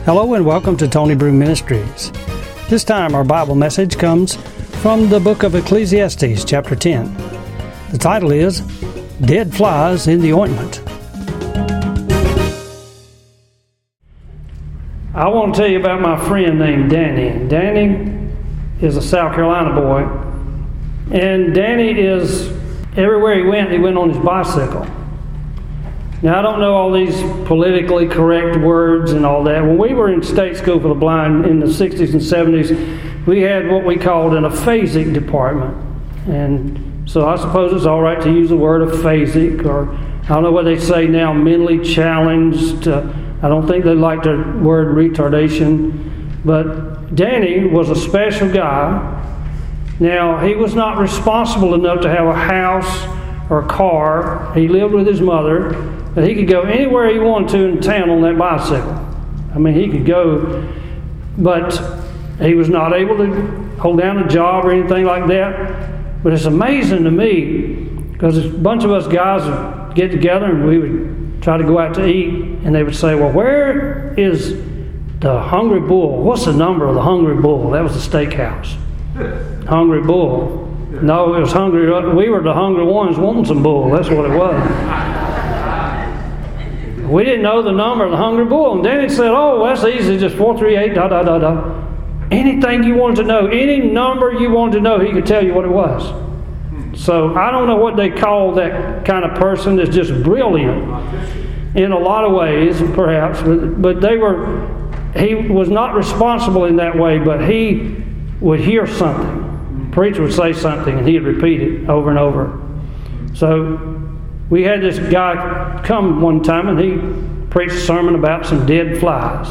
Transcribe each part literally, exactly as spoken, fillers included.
Hello and welcome to Tony Broom Ministries. This time our Bible message comes from the book of Ecclesiastes, chapter ten. The title is, Dead Flies in the Ointment. I want to tell you about my friend named Danny. Danny is a South Carolina boy. And Danny is, everywhere he went, he went on his bicycle. Now, I don't know all these politically correct words and all that. When we were in state school for the blind in the sixties and seventies, we had what we called an aphasic department. And so I suppose it's all right to use the word aphasic, or I don't know what they say now, mentally challenged. Uh, I don't think they like the word retardation. But Danny was a special guy. Now, he was not responsible enough to have a house or a car. He lived with his mother. But he could go anywhere he wanted to in town on that bicycle. I mean, he could go, but he was not able to hold down a job or anything like that. But it's amazing to me, because a bunch of us guys would get together and we would try to go out to eat, and they would say, well, where is the Hungry Bull? What's the number of the Hungry Bull? That was the steakhouse. Hungry Bull. No, it was hungry. We were the hungry ones wanting some bull. That's what it was. We didn't know the number of the Hungry Bull. And Danny said, oh, that's easy, just four three eight, da, da, da, da. Anything you wanted to know, any number you wanted to know, he could tell you what it was. So I don't know what they call that kind of person that's just brilliant in a lot of ways, perhaps. But, but they were, he was not responsible in that way, but he would hear something. The preacher would say something, and he'd repeat it over and over. So we had this guy come one time, and he preached a sermon about some dead flies.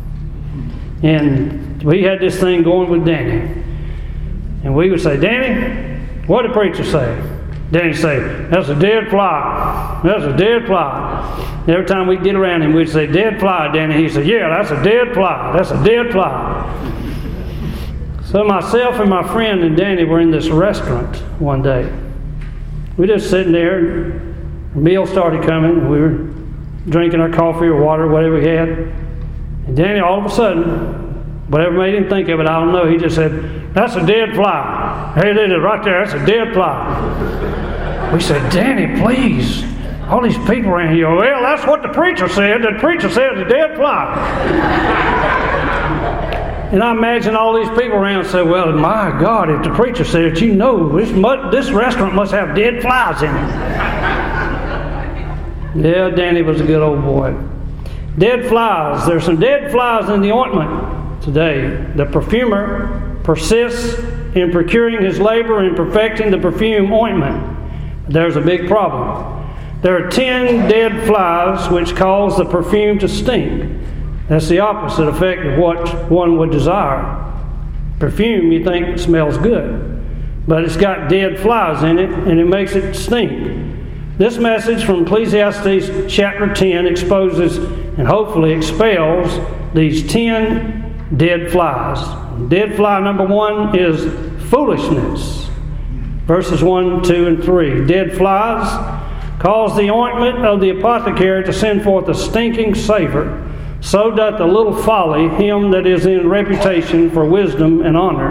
And we had this thing going with Danny. And we would say, Danny, what did the preacher say? Danny would say, that's a dead fly. That's a dead fly. And every time we'd get around him, we'd say, dead fly, Danny. He'd say, yeah, that's a dead fly. That's a dead fly. So myself and my friend and Danny were in this restaurant one day. We were just sitting there. The meal started coming, and we were drinking our coffee or water, whatever we had. And Danny, all of a sudden, whatever made him think of it, I don't know, he just said, that's a dead fly. Hey, it is right there, that's a dead fly. We said, Danny, please. All these people around here, well, that's what the preacher said. The preacher said it's a dead fly. And I imagine all these people around say, well, my God, if the preacher said it, you know, this, must, this restaurant must have dead flies in it. Yeah, Danny was a good old boy. Dead flies. There's some dead flies in the ointment today. The perfumer persists in procuring his labor in perfecting the perfume ointment. There's a big problem. There are ten dead flies which cause the perfume to stink. That's the opposite effect of what one would desire. Perfume, you think, smells good, but it's got dead flies in it, and it makes it stink. This message from Ecclesiastes chapter ten exposes and hopefully expels these ten dead flies. Dead fly number one is foolishness. Verses one, two, and three. Dead flies cause the ointment of the apothecary to send forth a stinking savor. So doth the little folly him that is in reputation for wisdom and honor.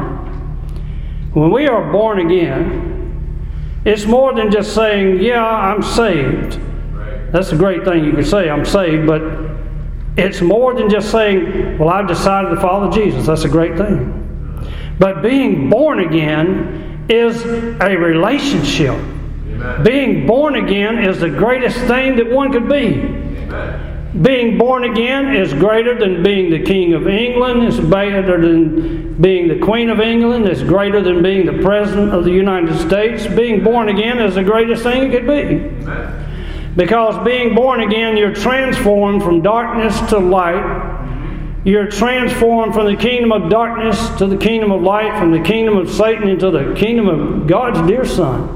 When we are born again, it's more than just saying, yeah, I'm saved. That's a great thing you can say, I'm saved, but it's more than just saying, well, I've decided to follow Jesus. That's a great thing. But being born again is a relationship. Amen. Being born again is the greatest thing that one could be. Amen. Being born again is greater than being the King of England. It's greater than being the Queen of England. It's greater than being the President of the United States. Being born again is the greatest thing it could be. Amen. Because being born again, you're transformed from darkness to light. You're transformed from the kingdom of darkness to the kingdom of light, from the kingdom of Satan into the kingdom of God's dear Son.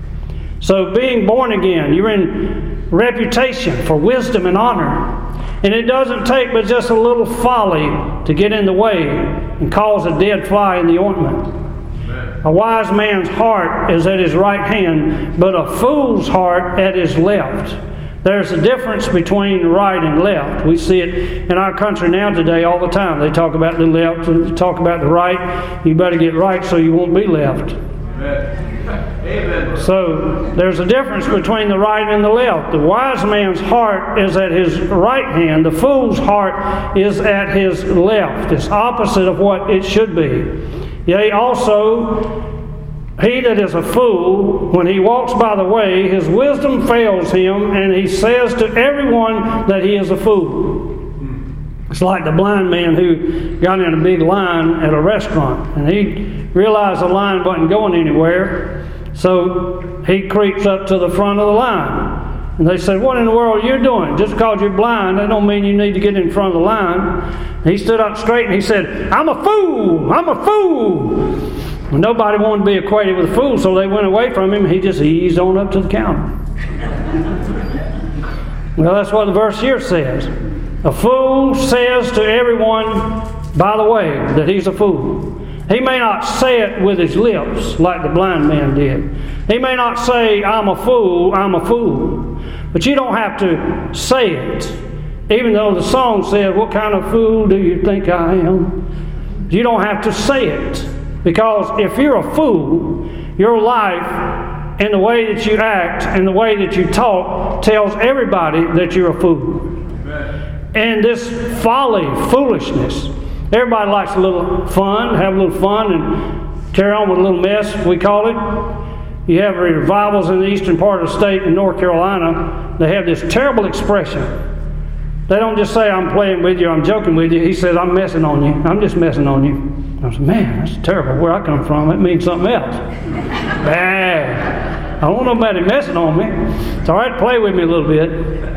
So being born again, you're in reputation for wisdom and honor. And it doesn't take but just a little folly to get in the way and cause a dead fly in the ointment. Amen. A wise man's heart is at his right hand, but a fool's heart at his left. There's a difference between right and left. We see it in our country now today all the time. They talk about the left, they talk about the right. You better get right so you won't be left. Amen. So there's a difference between the right and the left. The wise man's heart is at his right hand. The fool's heart is at his left. It's opposite of what it should be. Yea, also, he that is a fool, when he walks by the way, his wisdom fails him, and he says to everyone that he is a fool. It's like the blind man who got in a big line at a restaurant, and he realized the line wasn't going anywhere, so he creeps up to the front of the line. And they said, "What in the world are you doing? Just because you're blind, that don't mean you need to get in front of the line." He stood up straight and he said, "I'm a fool! I'm a fool!" And nobody wanted to be equated with a fool, so they went away from him, and he just eased on up to the counter. Well, that's what the verse here says. A fool says to everyone, by the way, that he's a fool. He may not say it with his lips like the blind man did. He may not say, "I'm a fool, I'm a fool." But you don't have to say it. Even though the song said, "What kind of fool do you think I am?" You don't have to say it. Because if you're a fool, your life and the way that you act and the way that you talk tells everybody that you're a fool. And this folly, foolishness, everybody likes a little fun, have a little fun and carry on with a little mess, we call it. You have revivals in the eastern part of the state in North Carolina. They have this terrible expression. They don't just say, "I'm playing with you, I'm joking with you." He says, "I'm messing on you. I'm just messing on you." I said, "Man, that's terrible. Where I come from, it means something else." Bad. I don't know about him messing on me. It's all right to play with me a little bit.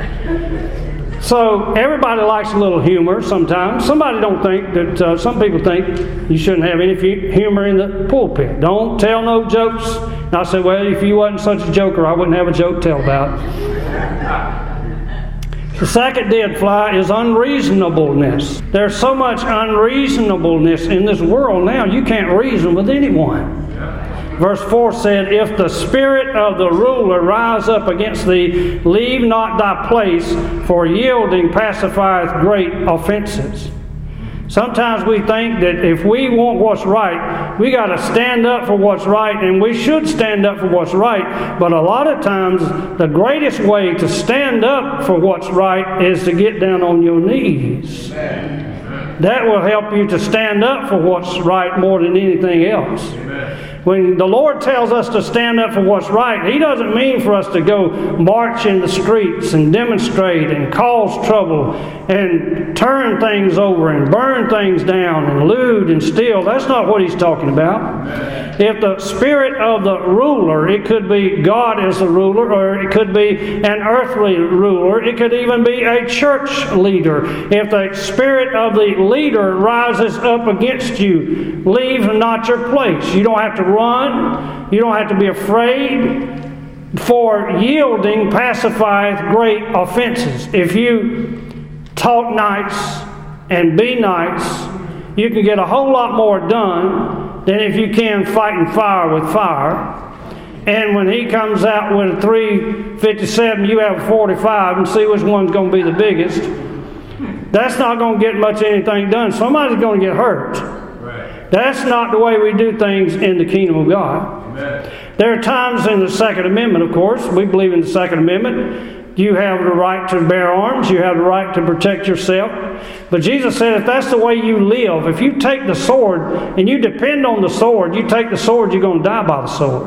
So everybody likes a little humor sometimes. Somebody don't think that, uh, some people think you shouldn't have any humor in the pulpit. Don't tell no jokes. And I said, "Well, if you wasn't such a joker, I wouldn't have a joke to tell about." The second dead fly is unreasonableness. There's so much unreasonableness in this world now, you can't reason with anyone. Verse four said, "If the spirit of the ruler rise up against thee, leave not thy place, for yielding pacifieth great offenses." Sometimes we think that if we want what's right, we got to stand up for what's right, and we should stand up for what's right. But a lot of times, the greatest way to stand up for what's right is to get down on your knees. That will help you to stand up for what's right more than anything else. When the Lord tells us to stand up for what's right, He doesn't mean for us to go march in the streets and demonstrate and cause trouble and turn things over and burn things down and loot and steal. That's not what He's talking about. If the spirit of the ruler, it could be God as the ruler, or it could be an earthly ruler, it could even be a church leader. If the spirit of the leader rises up against you, leave not your place. You don't have to run. You don't have to be afraid. For yielding pacifieth great offenses. If you talk nice and be nice, you can get a whole lot more done than if you can fighting fire with fire. And when he comes out with a three fifty-seven, you have a forty-five, and see which one's going to be the biggest. That's not going to get much anything done. Somebody's going to get hurt. That's not the way we do things in the kingdom of God. Amen. There are times in the Second Amendment, of course, we believe in the Second Amendment, you have the right to bear arms, you have the right to protect yourself. But Jesus said if that's the way you live, if you take the sword and you depend on the sword, you take the sword, you're going to die by the sword.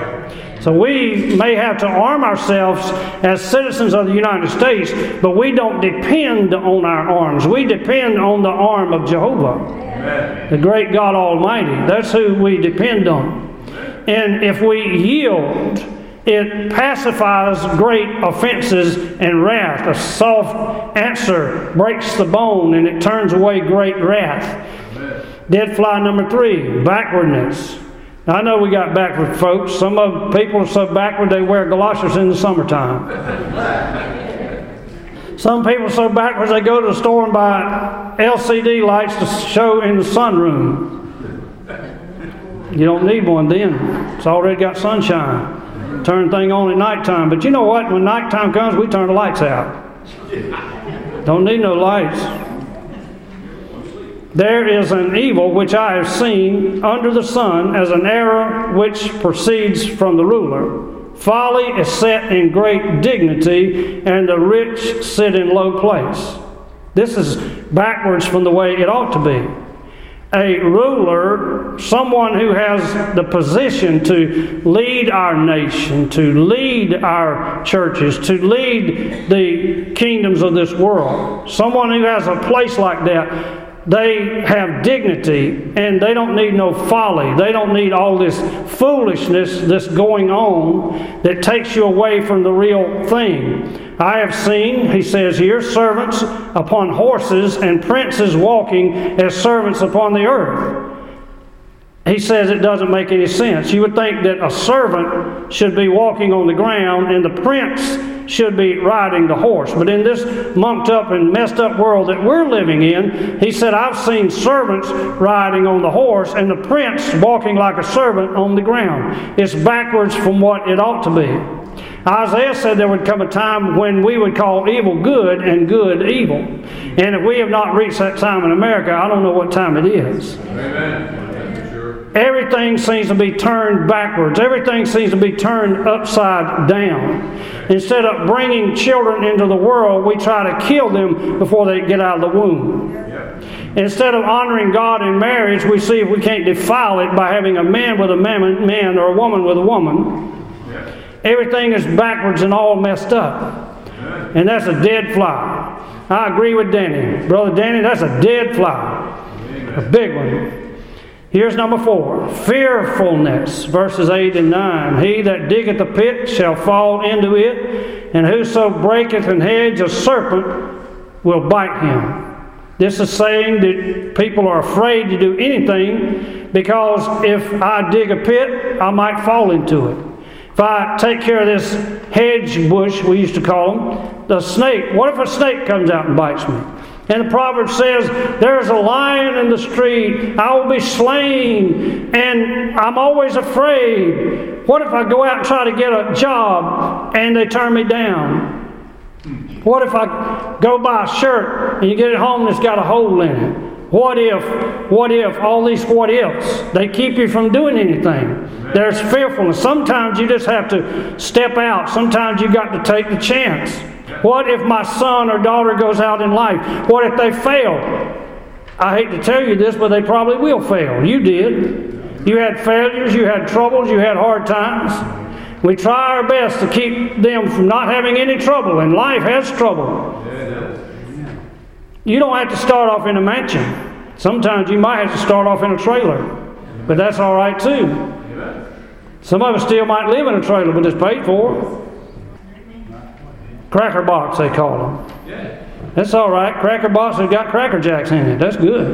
So we may have to arm ourselves as citizens of the United States, but we don't depend on our arms. We depend on the arm of Jehovah, Amen. The great God Almighty. That's who we depend on. And if we yield, it pacifies great offenses and wrath. A soft answer breaks the bone, and it turns away great wrath. Amen. Dead fly number three, backwardness. I know we got backward folks. Some of people are so backward they wear galoshes in the summertime. Some people are so backwards they go to the store and buy L C D lights to show in the sunroom. You don't need one then. It's already got sunshine. Turn the thing on at nighttime. But you know what? When nighttime comes, we turn the lights out. Don't need no lights. There is an evil which I have seen under the sun, as an error which proceeds from the ruler. Folly is set in great dignity, and the rich sit in low place. This is backwards from the way it ought to be. A ruler, someone who has the position to lead our nation, to lead our churches, to lead the kingdoms of this world. Someone who has a place like that, they have dignity, and they don't need no folly. They don't need all this foolishness that's going on that takes you away from the real thing. I have seen, he says here, servants upon horses and princes walking as servants upon the earth. He says it doesn't make any sense. You would think that a servant should be walking on the ground and the prince should be riding the horse. But in this mucked up and messed up world that we're living in, he said, I've seen servants riding on the horse and the prince walking like a servant on the ground. It's backwards from what it ought to be. Isaiah said there would come a time when we would call evil good and good evil. And if we have not reached that time in America, I don't know what time it is. Amen. Everything seems to be turned backwards. Everything seems to be turned upside down. Instead of bringing children into the world, we try to kill them before they get out of the womb. Instead of honoring God in marriage, we see if we can't defile it by having a man with a man, man or a woman with a woman. Everything is backwards and all messed up. And that's a dead fly. I agree with Danny. Brother Danny, that's a dead fly. A big one. Here's number four. Fearfulness. Verses eight and nine. He that diggeth a pit shall fall into it, and whoso breaketh an hedge, a serpent will bite him. This is saying that people are afraid to do anything because if I dig a pit, I might fall into it. If I take care of this hedge bush, we used to call them, the snake, what if a snake comes out and bites me? And the proverb says, there is a lion in the street, I will be slain, and I'm always afraid. What if I go out and try to get a job and they turn me down? What if I go buy a shirt and you get it home and it's got a hole in it? What if, what if, all these what ifs, they keep you from doing anything. There's fearfulness. Sometimes you just have to step out. Sometimes you got to take the chance. What if my son or daughter goes out in life? What if they fail? I hate to tell you this, but they probably will fail. You did. You had failures, you had troubles, you had hard times. We try our best to keep them from not having any trouble, and life has trouble. You don't have to start off in a mansion. Sometimes you might have to start off in a trailer, but that's all right too. Some of us still might live in a trailer, but it's paid for. Cracker box, they call them. That's all right. Cracker box has got Cracker Jacks in it. That's good.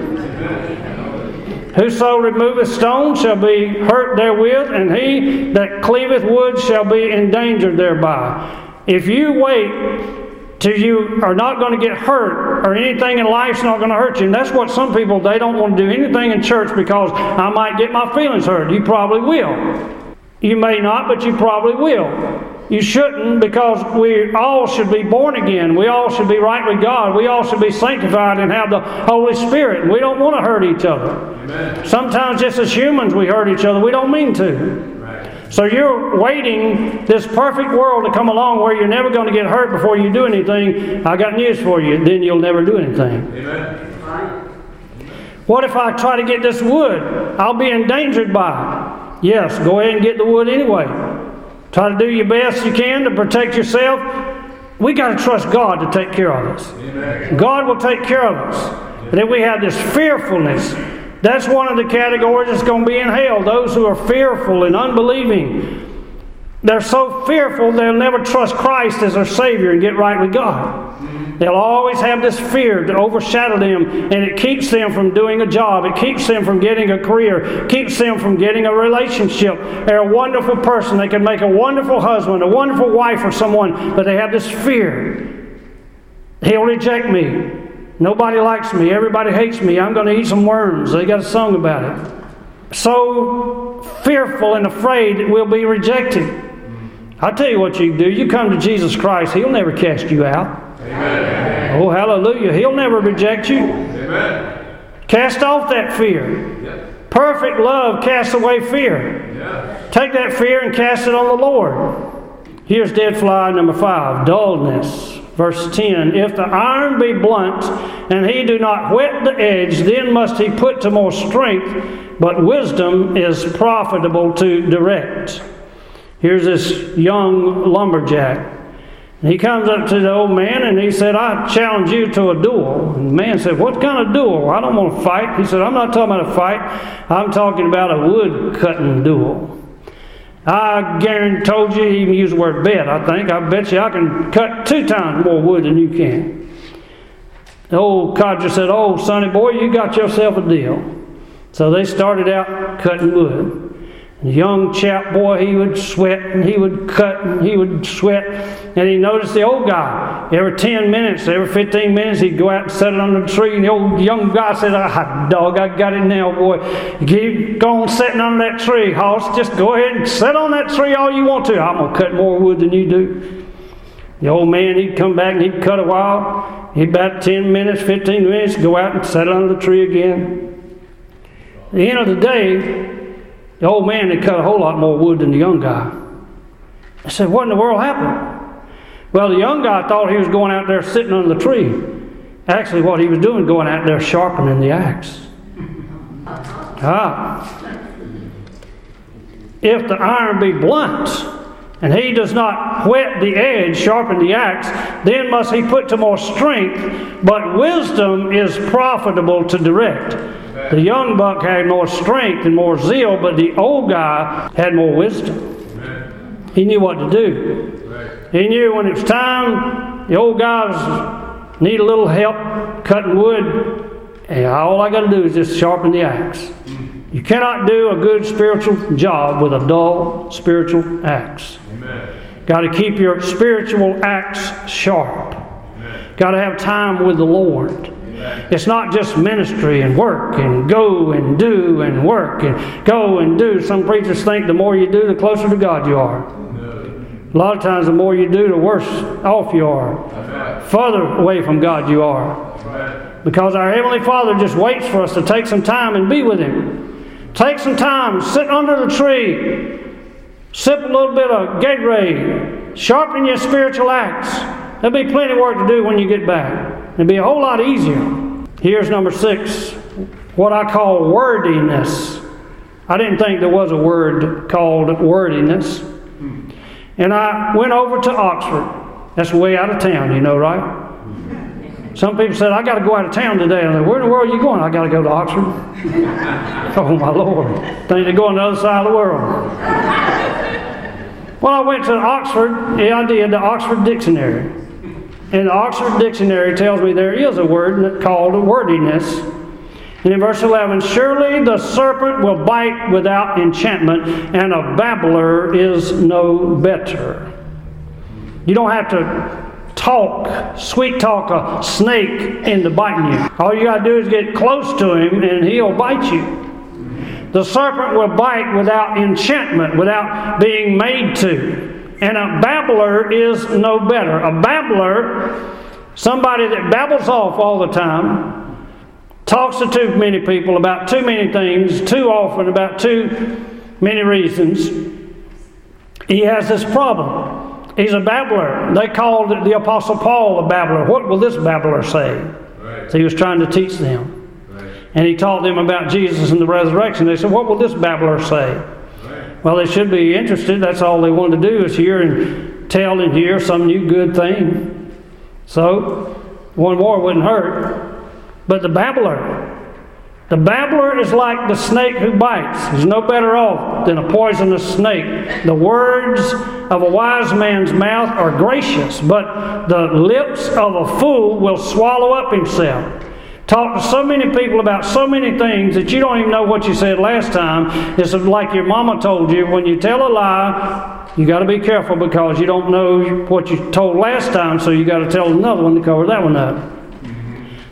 Whoso removeth stone shall be hurt therewith, and he that cleaveth wood shall be endangered thereby. If you wait till you are not going to get hurt, or anything in life's not going to hurt you, and that's what some people, they don't want to do anything in church because I might get my feelings hurt. You probably will. You may not, but you probably will. You shouldn't, because we all should be born again. We all should be right with God. We all should be sanctified and have the Holy Spirit. And we don't want to hurt each other. Amen. Sometimes just as humans we hurt each other. We don't mean to. Right. So you're waiting this perfect world to come along where you're never going to get hurt before you do anything. I got news for you. Then you'll never do anything. Amen. What if I try to get this wood? I'll be endangered by it. Yes, go ahead and get the wood anyway. Try to do your best you can to protect yourself. We got to trust God to take care of us. Amen. God will take care of us. But if we have this fearfulness, that's one of the categories that's going to be in hell. Those who are fearful and unbelieving. They're so fearful they'll never trust Christ as their Savior and get right with God. They'll always have this fear to overshadow them, and it keeps them from doing a job. It keeps them from getting a career. It keeps them from getting a relationship. They're a wonderful person. They can make a wonderful husband, a wonderful wife for someone, but they have this fear. He'll reject me. Nobody likes me. Everybody hates me. I'm going to eat some worms. They got a song about it. So fearful and afraid that we'll be rejected. I tell you what you can do. You come to Jesus Christ, He'll never cast you out. Amen. Oh, hallelujah. He'll never reject you. Amen. Cast off that fear. Yep. Perfect love casts away fear. Yeah. Take that fear and cast it on the Lord. Here's dead fly number five, dullness. Verse ten, if the iron be blunt, and he do not whet the edge, then must he put to more strength, but wisdom is profitable to direct. Here's this young lumberjack. And he comes up to the old man and he said, I challenge you to a duel. And the man said, what kind of duel? I don't want to fight. He said, I'm not talking about a fight. I'm talking about a wood cutting duel. I guarantee, told you, he even used the word bet, I think. I bet you I can cut two times more wood than you can. The old codger said, oh, sonny boy, you got yourself a deal. So they started out cutting wood. The young chap boy, he would sweat and he would cut and he would sweat. And he noticed the old guy. Every ten minutes, every fifteen minutes, he'd go out and set it under the tree. And the old young guy said, ah, dog, I got it now, boy. You keep going sitting under that tree, Hoss. Just go ahead and sit on that tree all you want to. I'm going to cut more wood than you do. The old man, he'd come back and he'd cut a while. He'd about ten minutes, fifteen minutes, go out and set it under the tree again. At the end of the day, the old man had cut a whole lot more wood than the young guy. I said, what in the world happened? Well, the young guy thought he was going out there sitting under the tree. Actually, what he was doing, going out there sharpening the axe. Ah. If the iron be blunt, and he does not whet the edge, sharpen the axe, then must he put to more strength, but wisdom is profitable to direct. The young buck had more strength and more zeal, but the old guy had more wisdom. He knew what to do. He knew when it was time, the old guys need a little help cutting wood, and all I got to do is just sharpen the axe. You cannot do a good spiritual job with a dull spiritual axe. Got to keep your spiritual axe sharp. Got to have time with the Lord. It's not just ministry and work and go and do and work and go and do. Some preachers think the more you do, the closer to God you are. A lot of times the more you do, the worse off you are. Further away from God you are. Because our Heavenly Father just waits for us to take some time and be with Him. Take some time, sit under the tree, sip a little bit of Gatorade, sharpen your spiritual axe. There'll be plenty of work to do when you get back. It'll be a whole lot easier. Here's number six, what I call wordiness. I didn't think there was a word called wordiness. And I went over to Oxford. That's way out of town, you know, right? Some people said, I got to go out of town today. I'm like, where in the world are you going? I got to go to Oxford. Oh, my Lord. Think they're going to the other side of the world. Well, I went to Oxford. Yeah, I did, the Oxford Dictionary. And the Oxford Dictionary tells me there is a word called wordiness. And in verse eleven, surely the serpent will bite without enchantment, and a babbler is no better. You don't have to talk, sweet talk a snake into biting you. All you got to do is get close to him, and he'll bite you. The serpent will bite without enchantment, without being made to. And a babbler is no better. A babbler, somebody that babbles off all the time, talks to too many people about too many things, too often, about too many reasons. He has this problem. He's a babbler. They called the Apostle Paul a babbler. What will this babbler say? Right. So he was trying to teach them. Right. And he taught them about Jesus and the resurrection. They said, what will this babbler say? Well, they should be interested. That's all they want to do is hear and tell and hear some new good thing. So, one more wouldn't hurt. But the babbler, the babbler is like the snake who bites. He's no better off than a poisonous snake. The words of a wise man's mouth are gracious, but the lips of a fool will swallow up himself. Talk to so many people about so many things that you don't even know what you said last time. It's like your mama told you, when you tell a lie, you got to be careful because you don't know what you told last time, so you got to tell another one to cover that one up.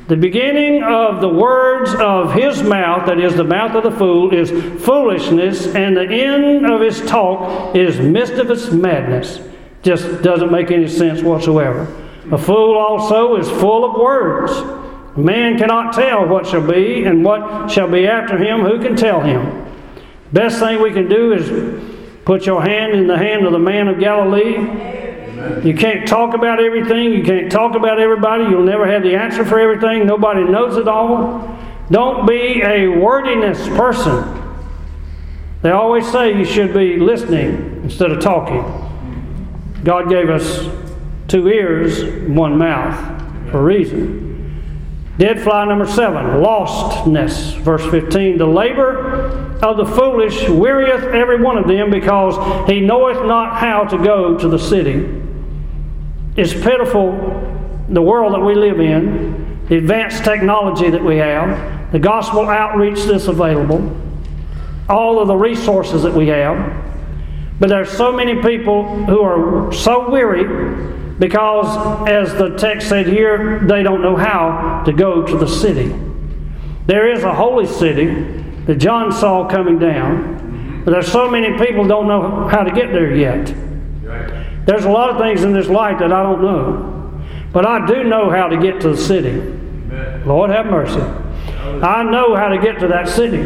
The beginning of the words of his mouth, that is the mouth of the fool, is foolishness, and the end of his talk is mischievous madness. Just doesn't make any sense whatsoever. A fool also is full of words. Man cannot tell what shall be, and what shall be after him, who can tell him? Best thing we can do is put your hand in the hand of the man of Galilee. Amen. You can't talk about everything. You can't talk about everybody. You'll never have the answer for everything. Nobody knows it all. Don't be a wordiness person. They always say you should be listening instead of talking. God gave us two ears, one mouth for a reason. Dead fly number seven, lostness. Verse fifteen, the labor of the foolish wearieth every one of them, because he knoweth not how to go to the city. It's pitiful, the world that we live in, the advanced technology that we have, the gospel outreach that's available, all of the resources that we have. But there's so many people who are so weary because, as the text said here, they don't know how to go to the city. There is a holy city that John saw coming down, but there's so many people who don't know how to get there yet. There's a lot of things in this life that I don't know, but I do know how to get to the city. Lord have mercy. I know how to get to that city.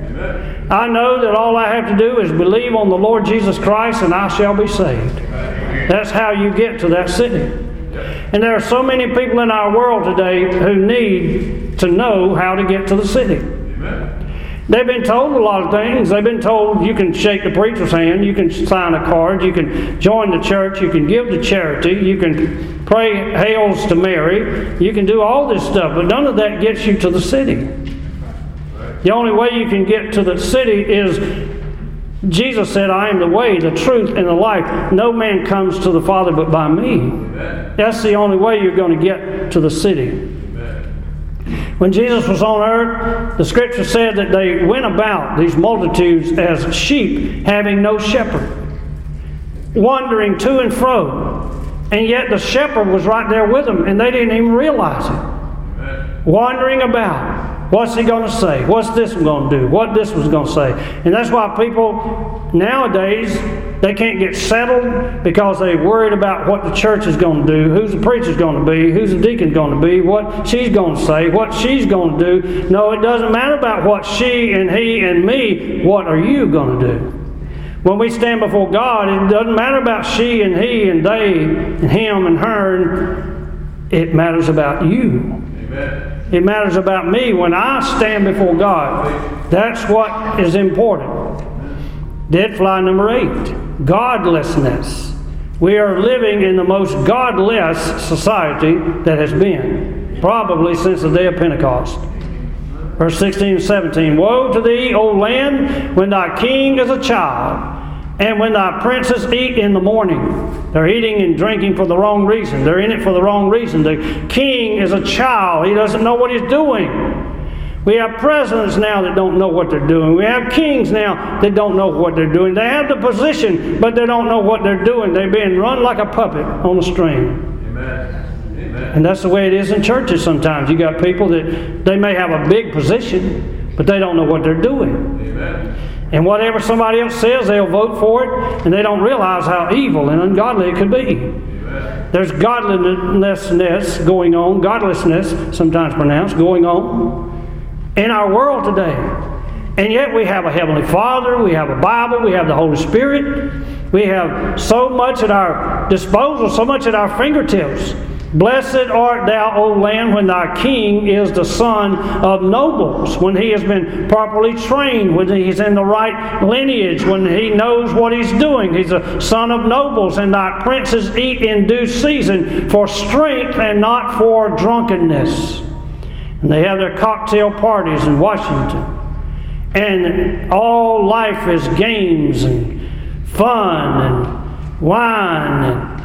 I know that all I have to do is believe on the Lord Jesus Christ, and I shall be saved. That's how you get to that city. And there are so many people in our world today who need to know how to get to the city. They've been told a lot of things. They've been told you can shake the preacher's hand, you can sign a card, you can join the church, you can give to charity, you can pray hails to Mary, you can do all this stuff, but none of that gets you to the city. The only way you can get to the city is, Jesus said, I am the way, the truth, and the life. No man comes to the Father but by me. Amen. That's the only way you're going to get to the city. Amen. When Jesus was on earth, the Scripture said that they went about, these multitudes, as sheep having no shepherd, wandering to and fro. And yet the shepherd was right there with them, and they didn't even realize it. Amen. Wandering about. What's he going to say? What's this one going to do? What this one's going to say? And that's why people nowadays, they can't get settled because they're worried about what the church is going to do, who's the preacher's going to be, who's the deacon going to be, what she's going to say, what she's going to do. No, it doesn't matter about what she and he and me. What are you going to do? When we stand before God, it doesn't matter about she and he and they and him and her. It matters about you. Amen. It matters about me when I stand before God. That's what is important. Dead fly number eight, godlessness. We are living in the most godless society that has been, probably since the day of Pentecost. Verse sixteen and seventeen, woe to thee, O land, when thy king is a child, and when thy princes eat in the morning. They're eating and drinking for the wrong reason. They're in it for the wrong reason. The king is a child. He doesn't know what he's doing. We have presidents now that don't know what they're doing. We have kings now that don't know what they're doing. They have the position, but they don't know what they're doing. They're being run like a puppet on a string. Amen. Amen. And that's the way it is in churches sometimes. You got people that they may have a big position, but they don't know what they're doing. Amen. And whatever somebody else says, they'll vote for it, and they don't realize how evil and ungodly it could be. Amen. There's godlessness going on, godlessness, sometimes pronounced, going on in our world today. And yet we have a Heavenly Father, we have a Bible, we have the Holy Spirit, we have so much at our disposal, so much at our fingertips. Blessed art thou, O land, when thy king is the son of nobles, when he has been properly trained, when he's in the right lineage, when he knows what he's doing. He's a son of nobles, and thy princes eat in due season for strength and not for drunkenness. And they have their cocktail parties in Washington. And all life is games and fun and wine and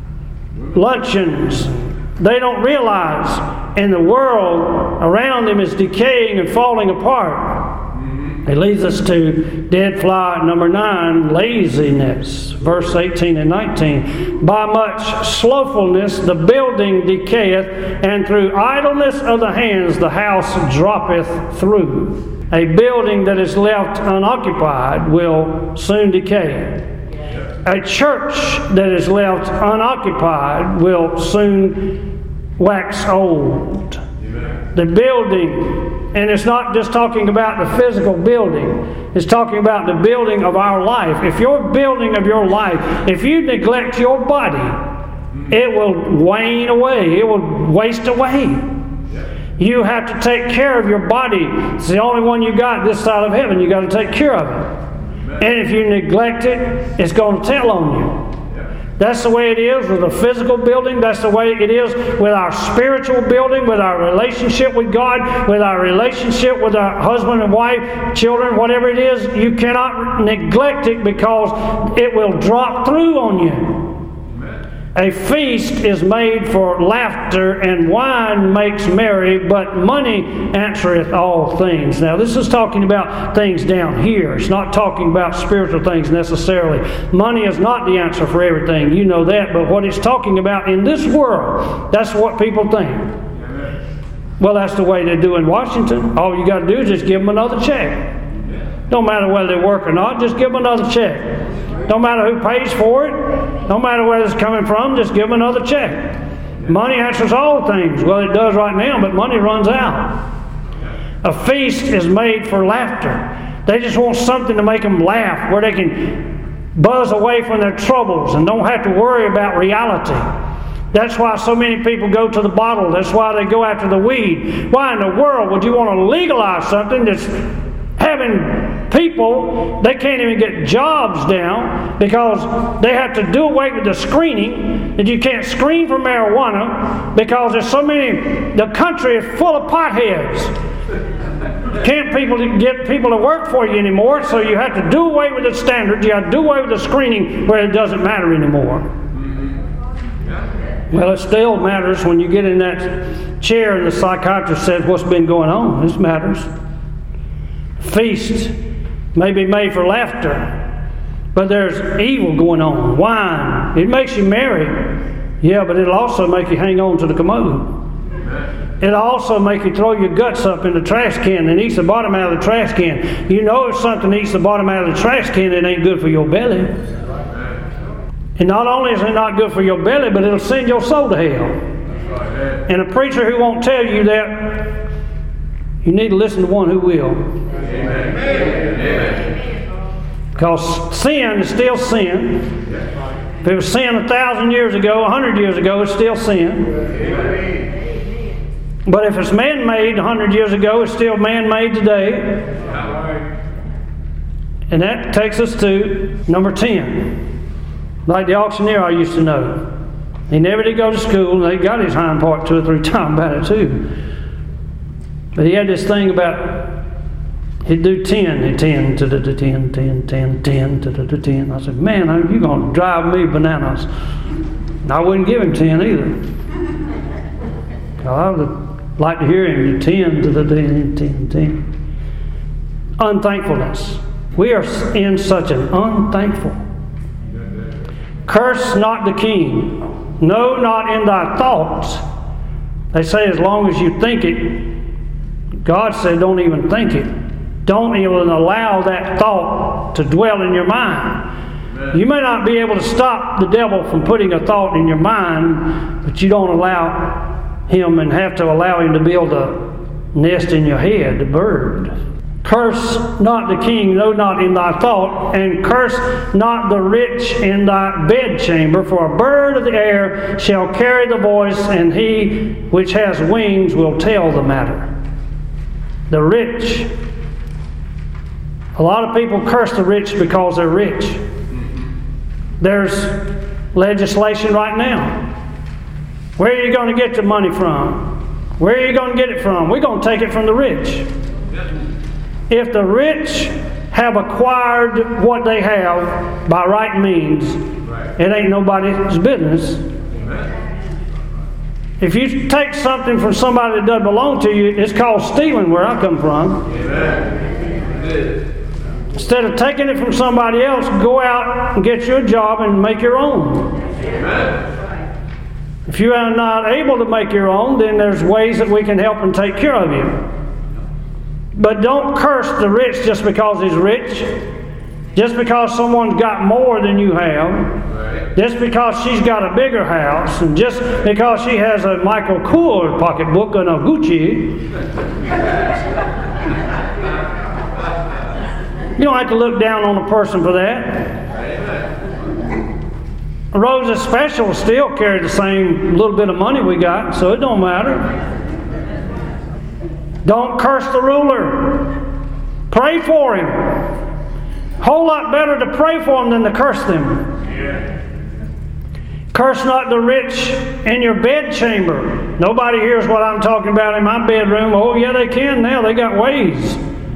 luncheons. They don't realize, and the world around them is decaying and falling apart. It leads us to dead fly number nine, laziness. Verse eighteen and nineteen. By much slothfulness the building decayeth, and through idleness of the hands the house droppeth through. A building that is left unoccupied will soon decay. A church that is left unoccupied will soon wax old. Amen. The building, and it's not just talking about the physical building, it's talking about the building of our life. If your building of your life, if you neglect your body, it will wane away, it will waste away. You have to take care of your body. It's the only one you got this side of heaven. You got to take care of it. And if you neglect it, it's going to tell on you. That's the way it is with a physical building. That's the way it is with our spiritual building, with our relationship with God, with our relationship with our husband and wife, children, whatever it is. You cannot neglect it because it will drop through on you. A feast is made for laughter, and wine makes merry, but money answereth all things. Now, this is talking about things down here. It's not talking about spiritual things necessarily. Money is not the answer for everything. You know that. But what it's talking about in this world, that's what people think. Well, that's the way they do in Washington. All you got to do is just give them another check. Don't matter whether they work or not, just give them another check. Don't matter who pays for it. No matter where it's coming from, just give them another check. Money answers all things. Well, it does right now, but money runs out. A feast is made for laughter. They just want something to make them laugh, where they can buzz away from their troubles and don't have to worry about reality. That's why so many people go to the bottle. That's why they go after the weed. Why in the world would you want to legalize something that's having people, they can't even get jobs now because they have to do away with the screening, that you can't screen for marijuana because there's so many, the country is full of potheads. Can't people get people to work for you anymore, so you have to do away with the standards, you have to do away with the screening where it doesn't matter anymore. Well, it still matters when you get in that chair and the psychiatrist says what's been going on. This matters. Feast may be made for laughter, but there's evil going on. Wine, it makes you merry. Yeah, but it'll also make you hang on to the commode. It'll also make you throw your guts up in the trash can and eat the bottom out of the trash can. You know if something eats the bottom out of the trash can, it ain't good for your belly. And not only is it not good for your belly, but it'll send your soul to hell. And a preacher who won't tell you that, you need to listen to one who will. Amen. Because sin is still sin. If it was sin a thousand years ago, a hundred years ago, it's still sin. But if it's man-made a hundred years ago, it's still man-made today. And that takes us to number ten. Like the auctioneer I used to know. He never did go to school, and he got his hind part two or three times about it too. But he had this thing about, he'd do ten, he'd ten, to the ten, ten, ten, ten, to the ten. I said, man, you're going to drive me bananas. And I wouldn't give him ten either. I would like to hear him do ten, to the ten, ten, ten. Unthankfulness. We are in such an unthankful. Curse not the king. No, not in thy thoughts. They say as long as you think it, God said don't even think it. Don't even allow that thought to dwell in your mind. Amen. You may not be able to stop the devil from putting a thought in your mind, but you don't allow him and have to allow him to build a nest in your head, the bird. Curse not the king, no, not in thy thought, and curse not the rich in thy bedchamber, for a bird of the air shall carry the voice, and he which has wings will tell the matter. The rich. A lot of people curse the rich because they're rich. There's legislation right now. Where are you going to get the money from? Where are you going to get it from? We're going to take it from the rich. If the rich have acquired what they have by right means, it ain't nobody's business. If you take something from somebody that doesn't belong to you, it's called stealing where I come from. Instead of taking it from somebody else, go out and get you a job and make your own. If you are not able to make your own, then there's ways that we can help and take care of you. But don't curse the rich just because he's rich. Just because someone's got more than you have. Just because she's got a bigger house. And just because she has a Michael Kors pocketbook and a Gucci. You don't have to look down on a person for that. Rose's Special still carry the same little bit of money we got, so it don't matter. Don't curse the ruler. Pray for him. Whole lot better to pray for them than to curse them. Yeah. Curse not the rich in your bedchamber. Nobody hears what I'm talking about in my bedroom. Oh yeah, they can now. They got ways.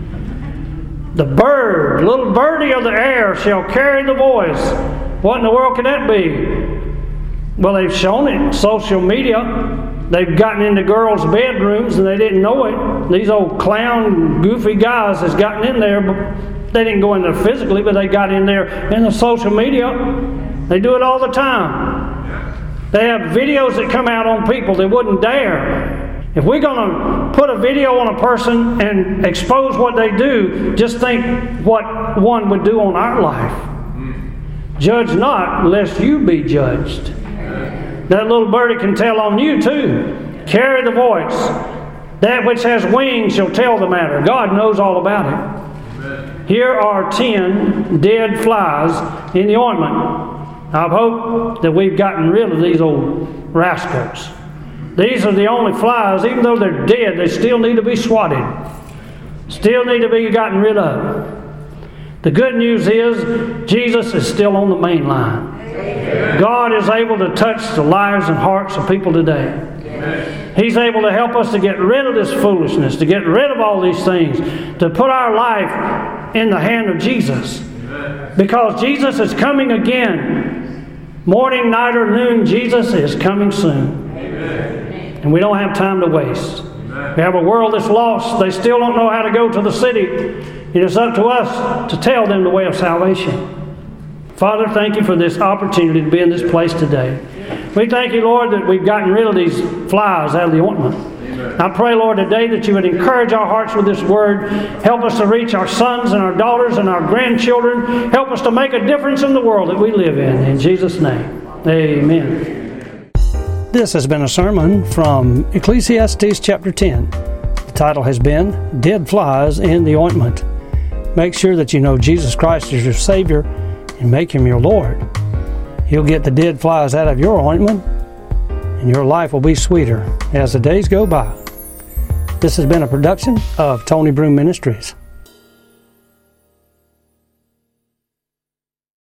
The bird, little birdie of the air shall carry the voice. What in the world can that be? Well, they've shown it. Social media. They've gotten into girls' bedrooms and they didn't know it. These old clown, goofy guys has gotten in there. But they didn't go in there physically, but they got in there in the social media. They do it all the time. They have videos that come out on people they wouldn't dare. If we're going to put a video on a person and expose what they do, just think what one would do on our life. Judge not, lest you be judged. That little birdie can tell on you too. Carry the voice. That which has wings shall tell the matter. God knows all about it. Amen. Here are ten dead flies in the ointment. I hope that we've gotten rid of these old rascals. These are the only flies, even though they're dead, they still need to be swatted. Still need to be gotten rid of. The good news is Jesus is still on the main line. Amen. God is able to touch the lives and hearts of people today. Amen. He's able to help us to get rid of this foolishness, to get rid of all these things, to put our life in the hand of Jesus. Amen. Because Jesus is coming again. Morning, night, or noon, Jesus is coming soon. Amen. And we don't have time to waste. Amen. We have a world that's lost. They still don't know how to go to the city. It is up to us to tell them the way of salvation. Father, thank you for this opportunity to be in this place today. We thank you, Lord, that we've gotten rid of these flies out of the ointment. Amen. I pray, Lord, today that you would encourage our hearts with this word. Help us to reach our sons and our daughters and our grandchildren. Help us to make a difference in the world that we live in. In Jesus' name, amen. This has been a sermon from Ecclesiastes chapter ten. The title has been Dead Flies in the Ointment. Make sure that you know Jesus Christ is your Savior and make Him your Lord. He'll get the dead flies out of your ointment and your life will be sweeter as the days go by. This has been a production of Tony Broom Ministries.